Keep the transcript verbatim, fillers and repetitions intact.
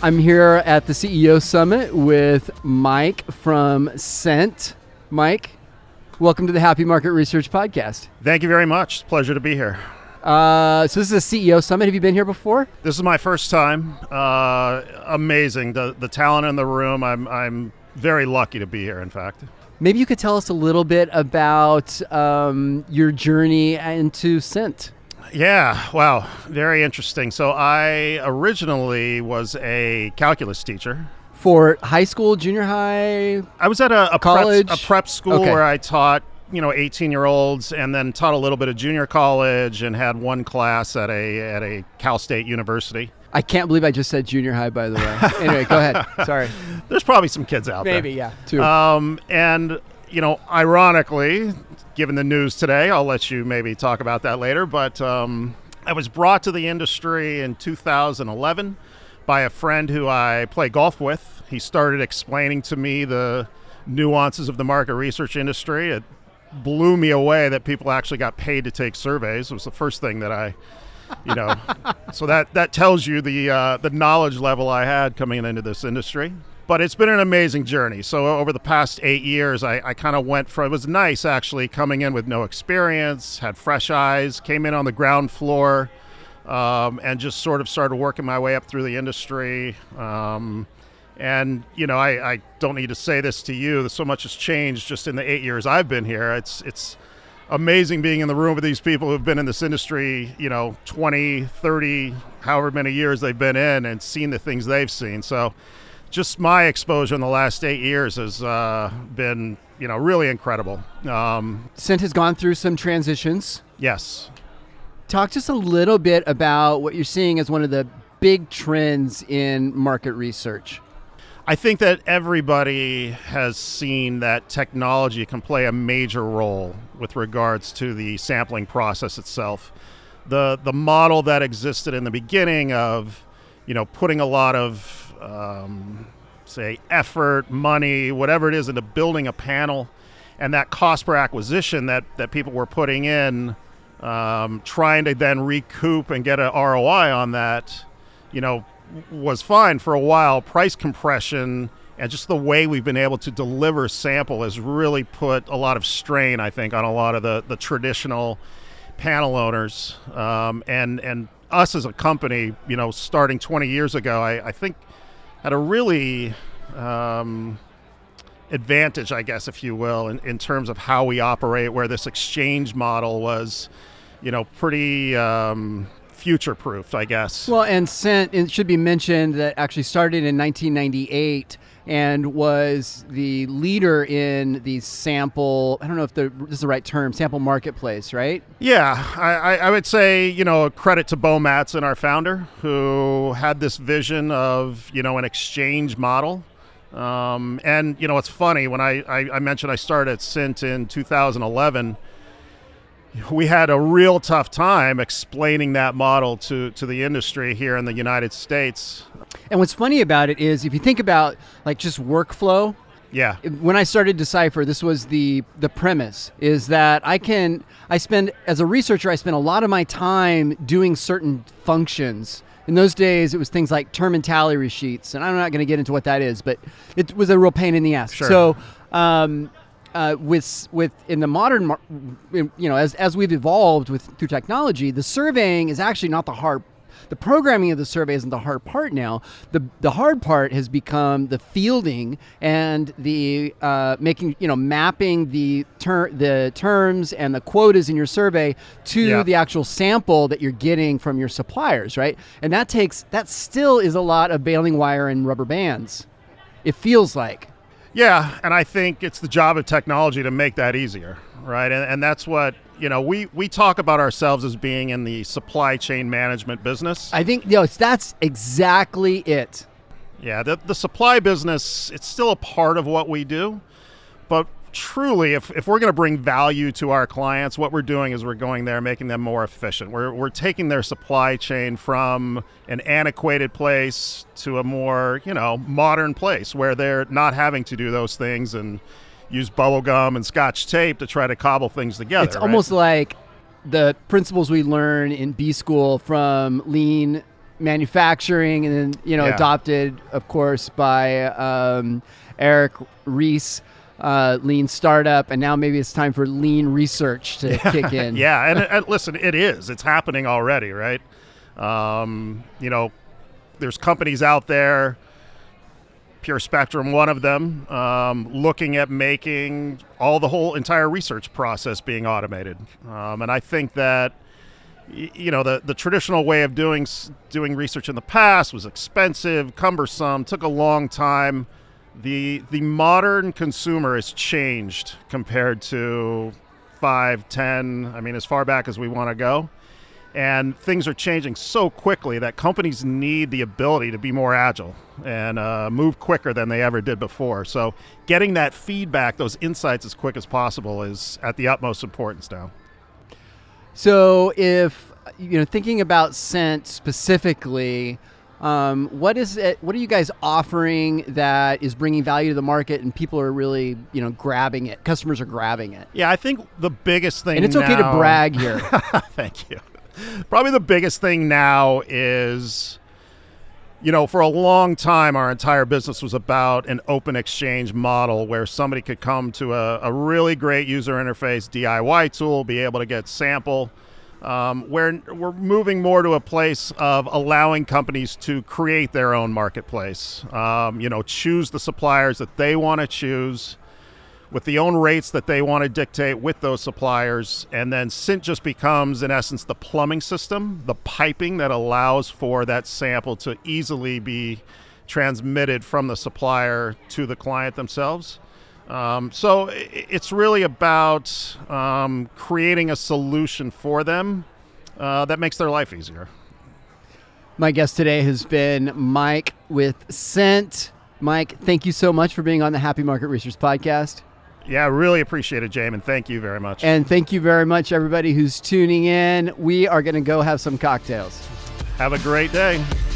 I'm here at the C E O Summit with Mike from Cent. Mike, welcome to the Happy Market Research Podcast. Thank you very much. It's a pleasure to be here. Uh, so this is a C E O Summit. Have you been here before? This is my first time. Uh, amazing. The the talent in the room. I'm I'm very lucky to be here, in fact. Maybe you could tell us a little bit about um, your journey into Cent. Yeah, wow, very interesting. So I originally was a calculus teacher. For high school, junior high? I was at a, a, college? Prep, a prep school Okay. where I taught, you know, eighteen-year-olds and then taught a little bit of junior college and had one class at a at a Cal State University. I can't believe I just said junior high, by the way. Anyway, go ahead. Sorry. There's probably some kids out Maybe, there. yeah. Two. Um, and, you know, ironically, given the news today, I'll let you maybe talk about that later, but um, I was brought to the industry in two thousand eleven by a friend who I play golf with. He started explaining to me the nuances of the market research industry. It blew me away that people actually got paid to take surveys. It was the first thing that I, you know, so that, that tells you the uh, the knowledge level I had coming into this industry. But it's been an amazing journey. So over the past eight years, I, I kind of went from, it was nice actually coming in with no experience, had fresh eyes, came in on the ground floor, um, and just sort of started working my way up through the industry. Um, and, you know, I, I don't need to say this to you, so much has changed just in the eight years I've been here. It's, it's amazing being in the room with these people who've been in this industry, you know, twenty, thirty, however many years they've been in and seen the things they've seen. So just my exposure in the last eight years has uh, been, you know, really incredible. Um, Cent has gone through some transitions. yes. Talk to us a little bit about what you're seeing as one of the big trends in market research. I think that everybody has seen that technology can play a major role with regards to the sampling process itself. The the model that existed in the beginning of, you know, putting a lot of Um, say effort, money, whatever it is into building a panel, and that cost per acquisition that, that people were putting in, um, trying to then recoup and get an R O I on that, you know, was fine for a while. Price compression and just the way we've been able to deliver sample has really put a lot of strain, I think, on a lot of the, the traditional panel owners. Um, and, and us as a company, you know, starting twenty years ago, I, I think had a really um, advantage, I guess, if you will, in, in terms of how we operate, where this exchange model was, you know, pretty um, future-proofed, I guess. Well, and Cent, it should be mentioned that actually started in nineteen ninety-eight and was the leader in the sample, I don't know if the, this is the right term, sample marketplace, right? Yeah, I, I would say, you know, credit to Bo Matson, our founder, who had this vision of, you know, an exchange model. Um, and, you know, it's funny, when I, I, I mentioned I started at Cent in two thousand eleven, we had a real tough time explaining that model to, to the industry here in the United States. And what's funny about it is if you think about like just workflow, Yeah. when I started Decipher, this was the the premise, is that I can, I spend, as a researcher, I spend a lot of my time doing certain functions. In those days, it was things like term and tally sheets, and I'm not going to get into what that is, but it was a real pain in the ass. Sure. So, um, uh, with with in the modern, mar- you know, as as we've evolved with through technology, the surveying is actually not the hard. The programming of the survey isn't the hard part now. The the hard part has become the fielding and the uh, making, you know, mapping the ter- the terms and the quotas in your survey to Yeah. the actual sample that you're getting from your suppliers, right? And that takes, that still is a lot of baling wire and rubber bands. It feels like. Yeah, and I think it's the job of technology to make that easier, right? And, and that's what, you know, we, we talk about ourselves as being in the supply chain management business. I think, you know, that's exactly it. Yeah, the, the supply business, it's still a part of what we do, but truly, if, if we're going to bring value to our clients, what we're doing is we're going there, making them more efficient. We're, we're taking their supply chain from an antiquated place to a more, you know, modern place where they're not having to do those things and use bubble gum and scotch tape to try to cobble things together. It's right? almost like the principles we learn in B school from lean manufacturing, and then you know Yeah. adopted, of course, by um, Eric Ries, uh, Lean Startup, and now maybe it's time for Lean Research to kick in. Yeah, and, and listen, it is. It's happening already, right? Um, you know, there's companies out there, Pure Spectrum, one of them, um, looking at making all the whole entire research process being automated. Um, and I think that, y- you know, the, the traditional way of doing s- doing research in the past was expensive, cumbersome, took a long time. The the modern consumer has changed compared to five, ten, I mean, as far back as we want to go. And things are changing so quickly that companies need the ability to be more agile and uh, move quicker than they ever did before. So getting that feedback, those insights as quick as possible is at the utmost importance now. So if, you know, thinking about Scent specifically, um, what is it, what are you guys offering that is bringing value to the market and people are really, you know, grabbing it, customers are grabbing it? Yeah, I think the biggest thing And it's okay to now- brag here. Thank you. Probably the biggest thing now is, you know, for a long time, our entire business was about an open exchange model where somebody could come to a, a really great user interface D I Y tool, be able to get sample. Um, where we're moving more to a place of allowing companies to create their own marketplace. Um, you know, choose the suppliers that they want to choose, with the own rates that they want to dictate with those suppliers. And then Cint just becomes, in essence, the plumbing system, the piping that allows for that sample to easily be transmitted from the supplier to the client themselves. Um, so it's really about um, creating a solution for them uh, that makes their life easier. My guest today has been Mike with Scent. Mike, thank you so much for being on the Happy Market Research Podcast. Yeah, I really appreciate it, Jamin. Thank you very much. And thank you very much, everybody who's tuning in. We are going to go have some cocktails. Have a great day.